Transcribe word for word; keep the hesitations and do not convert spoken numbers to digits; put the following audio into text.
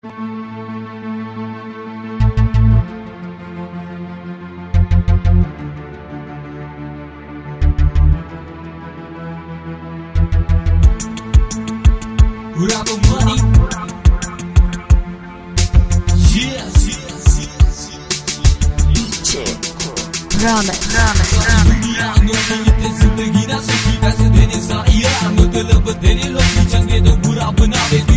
Grab money. Yes, yes, yes. Ramen, ramen, ramen. जिंदगी ना सुखी वैसे देने सा यार मतलब तेरे लोग चंगे तो बुरा बना दे।